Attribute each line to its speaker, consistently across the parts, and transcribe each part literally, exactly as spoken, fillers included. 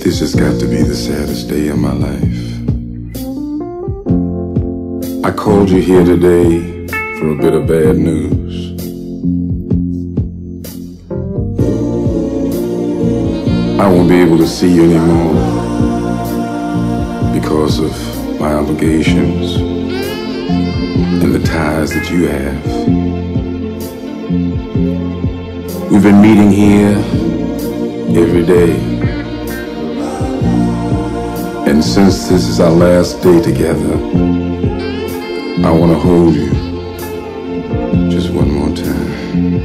Speaker 1: This has got to be the saddest day of my life. I called you here today for a bit of bad news. I won't be able to see you anymore because of my obligations and the ties that you have. We've been meeting here every day, and since this is our last day together, I want to hold you just one more time.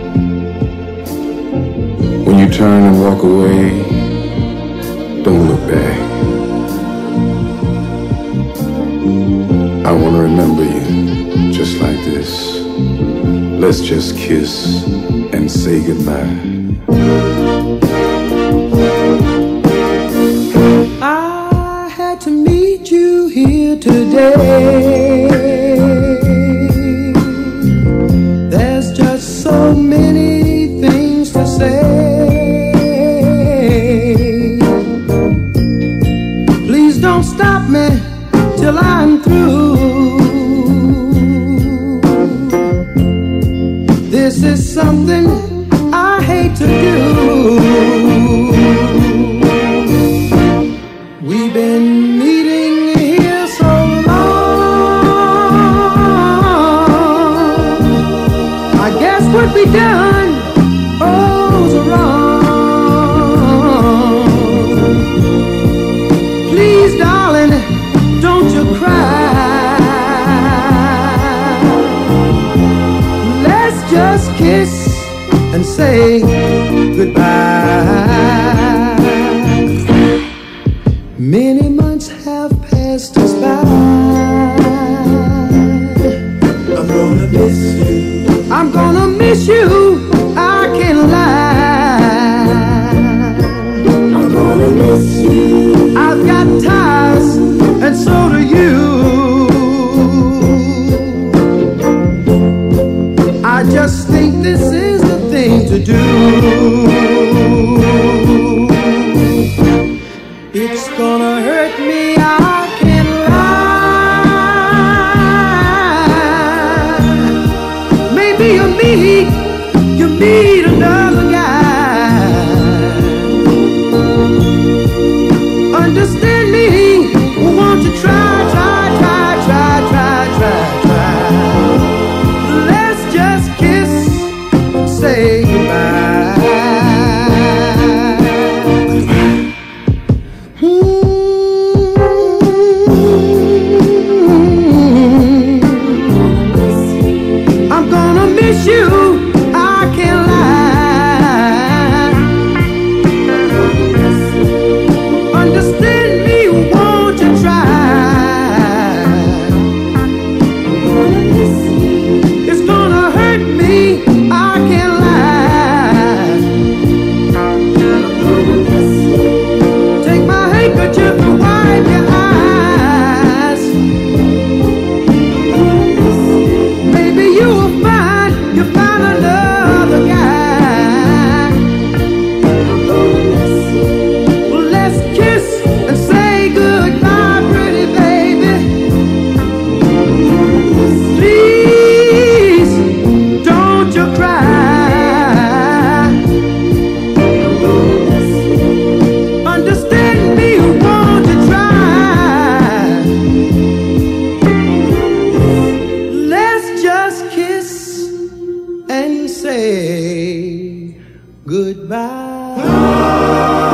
Speaker 1: When you turn and walk away, don't look back. I want to remember you just like this. Let's just kiss and say goodbye.
Speaker 2: I had to meet you here today. There's just so many things to say. Please don't stop me till I'm through. This is something I hate to do. We've been meeting here so long. I guess what we done goes wrong. Please, darling, don't you cry. Let's just kiss and say goodbye. Many months have passed us by. I'm gonna miss you. I'm gonna miss you. I can't lie. I'm gonna miss you. I've got ties, and so do you. I just think this is the thing to do. It's gonna hurt me, I can't lie. Maybe you meet, you meet another guy. Understand me, won't you try, try, try, try, try, try, try. Let's just kiss and say goodbye. I'm gonna miss you, I can't lie. Understand me, won't you try? It's gonna hurt me, I can't lie. Take my handkerchief and wipe your eyes. Maybe you will find, you find another guy. Well, let's kiss and say goodbye, pretty baby. Please, don't you cry. Understand me, won't you try? Let's just kiss and say goodbye.